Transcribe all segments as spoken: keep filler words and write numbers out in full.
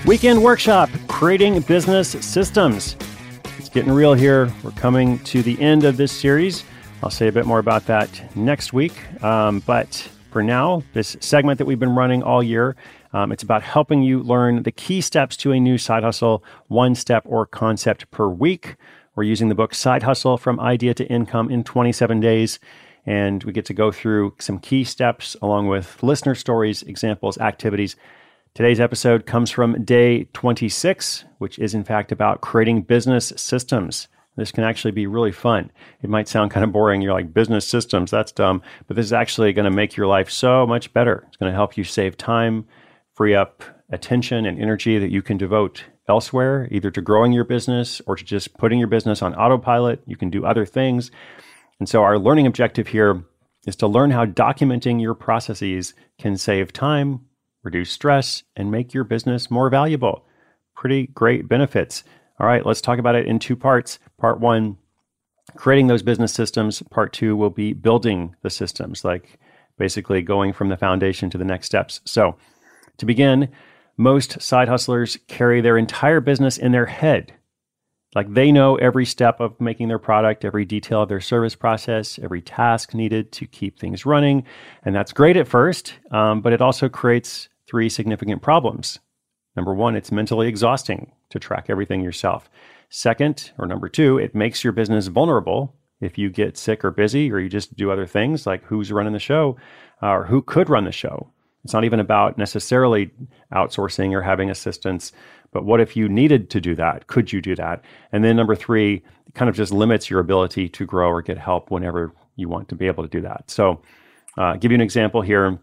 Weekend workshop, creating business systems. It's getting real here. We're coming to the end of this series. I'll say a bit more about that next week. Um, but for now, this segment that we've been running all year, um, it's about helping you learn the key steps to a new side hustle, one step or concept per week. We're using the book Side Hustle from Idea to Income in twenty-seven days. And we get to go through some key steps along with listener stories, examples, activities. Today's episode comes from day twenty-six, which is in fact about creating business systems. This can actually be really fun. It might sound kind of boring. You're like, business systems, that's dumb. But this is actually going to make your life so much better. It's going to help you save time, free up attention and energy that you can devote elsewhere, either to growing your business or to just putting your business on autopilot. You can do other things. And so our learning objective here is to learn how documenting your processes can save time, reduce stress, and make your business more valuable. Pretty great benefits. All right, let's talk about it in two parts. Part one, creating those business systems. Part two will be building the systems, like basically going from the foundation to the next steps. So to begin, most side hustlers carry their entire business in their head. Like they know every step of making their product, every detail of their service process, every task needed to keep things running. And that's great at first, um, but it also creates three significant problems. Number one, it's mentally exhausting to track everything yourself. Second, or number two, it makes your business vulnerable if you get sick or busy or you just do other things like who's running the show uh, or who could run the show. It's not even about necessarily outsourcing or having assistants, but what if you needed to do that? Could you do that? And then number three, it kind of just limits your ability to grow or get help whenever you want to be able to do that. So uh, I'll give you an example here.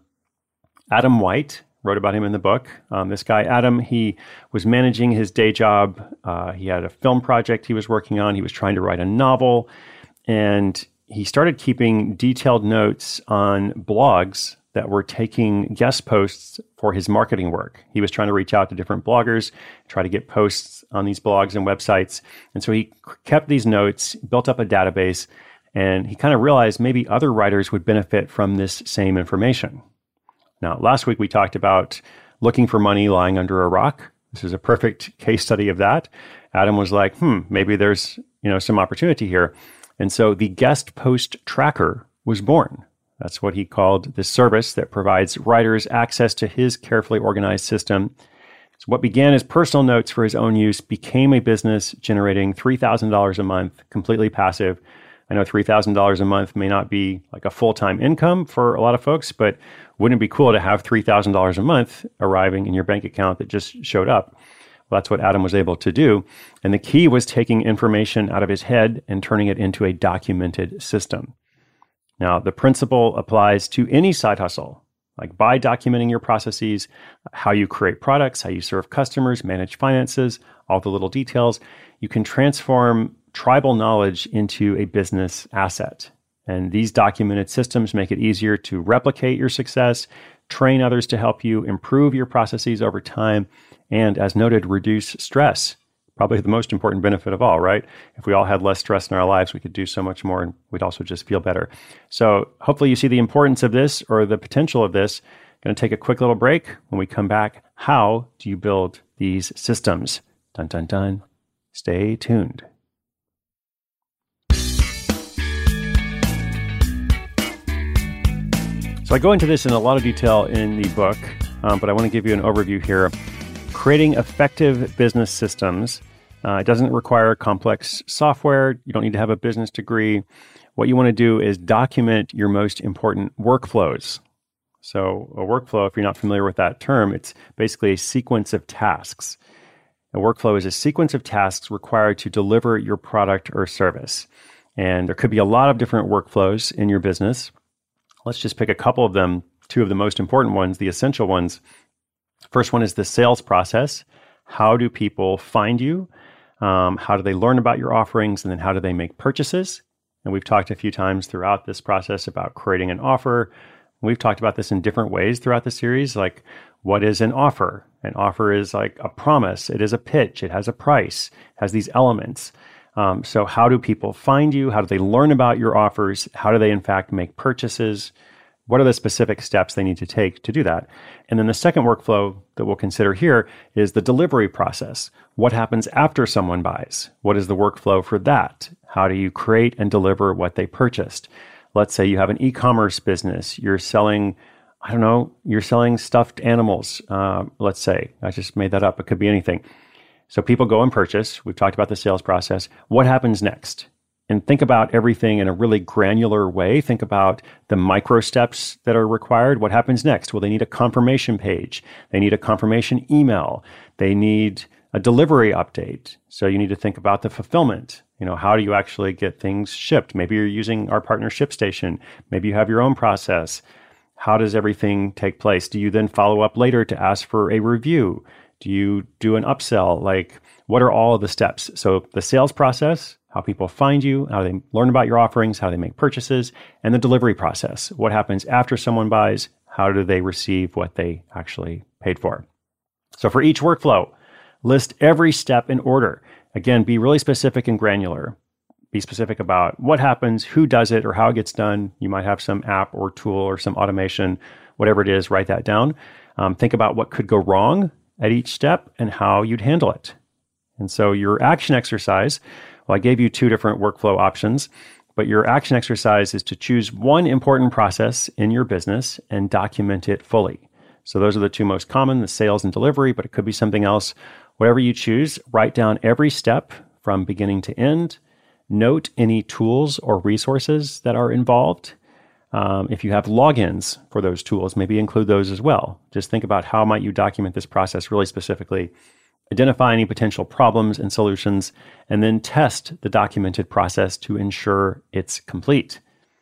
Adam White, wrote about him in the book. Um, this guy, Adam, he was managing his day job. Uh, he had a film project he was working on. He was trying to write a novel. And he started keeping detailed notes on blogs that were taking guest posts for his marketing work. He was trying to reach out to different bloggers, try to get posts on these blogs and websites. And so he kept these notes, built up a database, and he kind of realized maybe other writers would benefit from this same information. Now, last week we talked about looking for money lying under a rock. This is a perfect case study of that. Adam was like, hmm, maybe there's, you know, some opportunity here. And so the guest post tracker was born. That's what he called the service that provides writers access to his carefully organized system. So what began as personal notes for his own use became a business generating three thousand dollars a month, completely passive. I know three thousand dollars a month may not be like a full-time income for a lot of folks, but wouldn't it be cool to have three thousand dollars a month arriving in your bank account that just showed up? Well, that's what Adam was able to do. And the key was taking information out of his head and turning it into a documented system. Now, the principle applies to any side hustle. Like by documenting your processes, how you create products, how you serve customers, manage finances, all the little details, you can transform tribal knowledge into a business asset. And these documented systems make it easier to replicate your success, train others to help you, improve your processes over time, and as noted, reduce stress. Probably the most important benefit of all, right? If we all had less stress in our lives, we could do so much more and we'd also just feel better. So hopefully you see the importance of this or the potential of this. Going to take a quick little break. When we come back, how do you build these systems? Dun, dun, dun. Stay tuned. So I go into this in a lot of detail in the book, um, but I want to give you an overview here. Creating effective business systems. Uh, it doesn't require complex software. You don't need to have a business degree. What you want to do is document your most important workflows. So a workflow, if you're not familiar with that term, it's basically a sequence of tasks. A workflow is a sequence of tasks required to deliver your product or service. And there could be a lot of different workflows in your business. Let's just pick a couple of them, two of the most important ones, the essential ones. First one is the sales process. How do people find you? Um, how do they learn about your offerings? And then how do they make purchases? And we've talked a few times throughout this process about creating an offer. We've talked about this in different ways throughout the series, like what is an offer? An offer is like a promise. It is a pitch. It has a price, has these elements. Um, so how do people find you? How do they learn about your offers? How do they, in fact, make purchases? What are the specific steps they need to take to do that? And then the second workflow that we'll consider here is the delivery process. What happens after someone buys? What is the workflow for that? How do you create and deliver what they purchased? Let's say you have an e-commerce business. You're selling, I don't know, you're selling stuffed animals. Uh, let's say, I just made that up. It could be anything. So people go and purchase. We've talked about the sales process. What happens next? And think about everything in a really granular way. Think about the micro steps that are required. What happens next? Well, they need a confirmation page. They need a confirmation email. They need a delivery update. So you need to think about the fulfillment. You know, how do you actually get things shipped? Maybe you're using our partner ShipStation. Maybe you have your own process. How does everything take place? Do you then follow up later to ask for a review? Do you do an upsell? Like, what are all of the steps? So the sales process, how people find you, how they learn about your offerings, how they make purchases, and the delivery process. What happens after someone buys? How do they receive what they actually paid for? So for each workflow, list every step in order. Again, be really specific and granular. Be specific about what happens, who does it, or how it gets done. You might have some app or tool or some automation, whatever it is, write that down. Um, think about what could go wrong at each step and how you'd handle it. And so your action exercise, well, I gave you two different workflow options, but your action exercise is to choose one important process in your business and document it fully. So those are the two most common, the sales and delivery, but it could be something else. Whatever you choose, write down every step from beginning to end. Note any tools or resources that are involved. Um, if you have logins for those tools, maybe include those as well. Just think about how might you document this process really specifically. Identify any potential problems and solutions, and then test the documented process to ensure it's complete.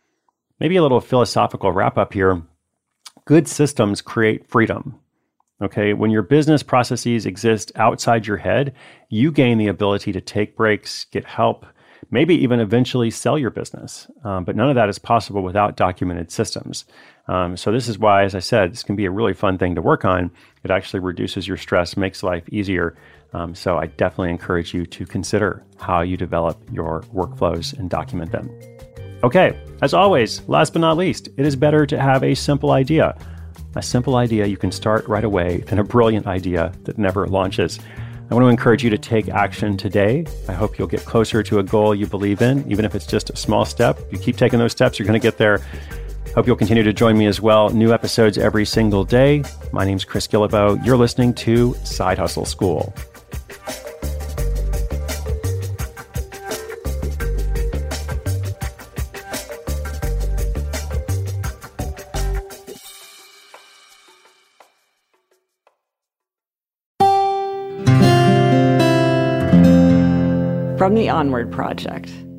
Maybe a little philosophical wrap up here. Good systems create freedom. Okay, when your business processes exist outside your head, you gain the ability to take breaks, get help, maybe even eventually sell your business. Um, but none of that is possible without documented systems. Um, so this is why, as I said, this can be a really fun thing to work on. It actually reduces your stress, makes life easier. Um, so I definitely encourage you to consider how you develop your workflows and document them. Okay, as always, last but not least, it is better to have a simple idea. A simple idea you can start right away than a brilliant idea that never launches. I want to encourage you to take action today. I hope you'll get closer to a goal you believe in, even if it's just a small step. If you keep taking those steps, you're going to get there. Hope you'll continue to join me as well. New episodes every single day. My name's Chris Guillebeau. You're listening to Side Hustle School. From the Onward Project.